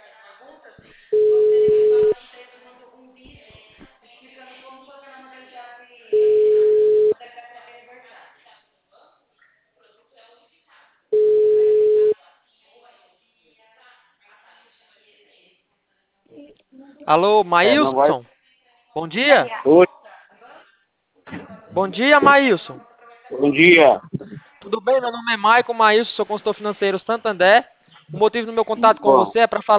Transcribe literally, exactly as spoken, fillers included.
Alô, É, não vai. Maílson? Bom dia. Oi, Bom dia, Maílson. bom dia. Tudo bem? Meu nome é Maicon Maílson, sou consultor financeiro Santander. O motivo do meu contato com Bom, você é para falar